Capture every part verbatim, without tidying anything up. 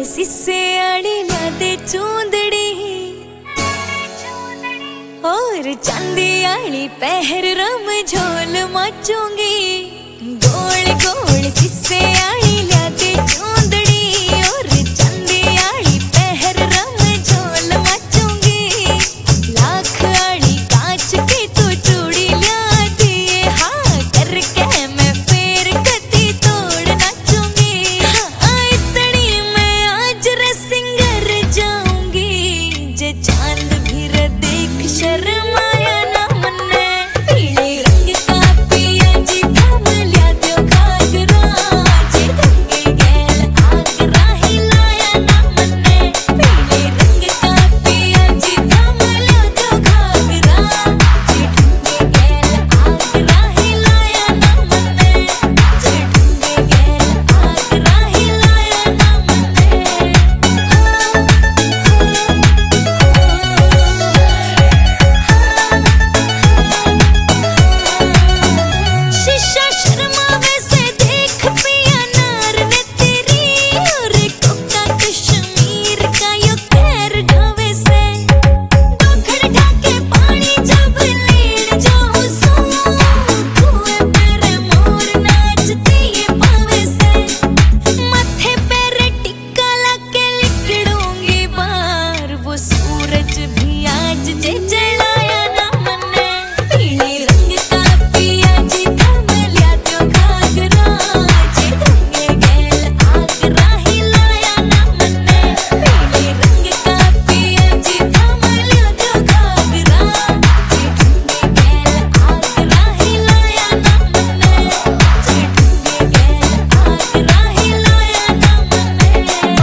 सिसे आड़ी ल्यादे चूंदड़ी और चांदी आड़ी पहर रम झोल मचूंगी। गोल गोल सिसे आड़ी ल्यादे चूंदड़ी और चांदी आड़ी पहर रम झोल मचूंगी। लाख आड़ी कांच की तू चूड़ी ल्या दिए हाँ करके मैं फेर कदी तोड़ नाचूंगी। हाँ इतनी मैं आज रे सिंगर जाऊंगी जे चांद भी रे देख शर्माया ना मन्ने। पीले रंग का पिया जी थाम लिया दो घाघरा जे ढंगे गैल आगरा हिलाया ना मन्ने। पीले रंग का पिया जी थाम लिया दो घाघरा जे ढंगे गैल आगरा हिलाया ना मन्ने। जे ढंगे गैल आगरा हिलाया ना मन्ने। शीशा शर्मावे से देख पिया नार ने तेरी और कोका कश्मीर का यो पैर ढावे से। डोखर ढाके पानी जब लीन जाऊं सो कुएं पर मोर नाचती ये पावे से। माथे पर टिक्का लगे लिकड़ूंगी बार वो सूरज भी आज जे जलाया ना मन्ने। पीले रंग का पिया जी थाम लिया दो घाघरा जे ढंगे गैल आगरा हिलाया ना मन्ने। पीले रंग का पिया जी थाम लिया दो घाघरा जे ढंगे गैल आगरा हिलाया ना मन्ने। जे ढंगे गैल आगरा हिलाया ना मन्ने।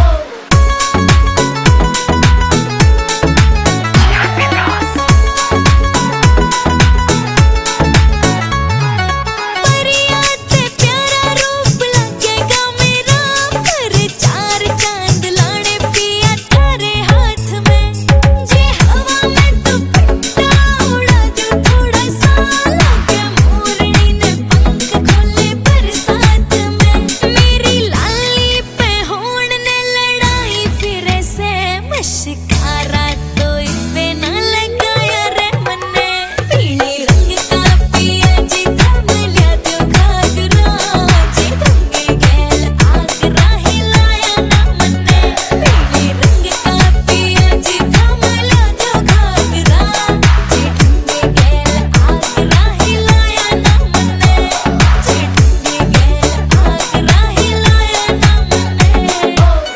परिया ते प्यारा रूप लगेगा मेरा पर चार चांद लाने पिया थारे हाथ में। जे हवा में दुपट्टा उड़ा दूं थोड़ा सा लगे मोरनी ने पंख खोले बरसात में। मेरी लाली पे होड़ ने लड़ाई फिरे से मशकारा तो इसे ना लगाया रे मन्ने। पीले रंग का पिया जी थाम लिया दो घाघरा जे ढंगे गैल आगरा हिलाया ना मन्ने। पीले रंग का पिया जी थाम लिया दो घाघरा जे ढंगे गैल आगरा हिलाया ना मन्ने। जे ढंगे गैल आगरा हिलाया ना मन्ने।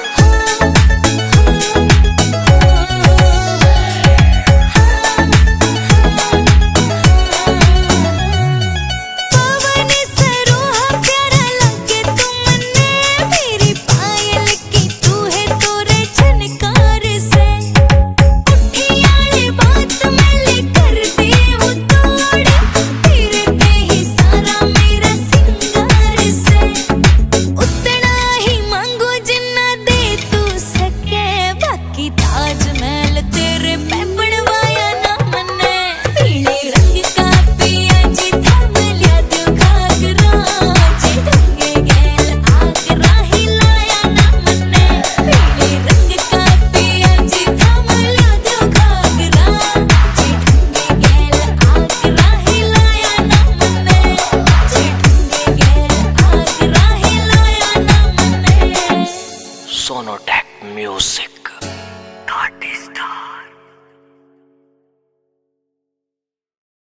पवन सरोहा प्यारा लगे तू मन्ने। मेरी पायल की तू है तोरे झनकार से। उठियाले बात मैं लेकर दी हूँ तोड़ तेरे पे ही सारा मेरा सिंगार से। उतना ही मांगो जिन्ना दे तू सके बाकी ताजमहल तेरे पे बनवाया ना मन्ने। पीले रंग का पिया जी थाम लिया दो घाघरा जे ढंगे गैल आगरा हिलाया ना मन्ने। पीले रंग का पिया जी थाम लिया दो घाघरा जे ढंगे गैल आगरा हिलाया ना मन्ने। जे ढंगे गैल आगरा हिलाया ना मन्ने। Sonotek music.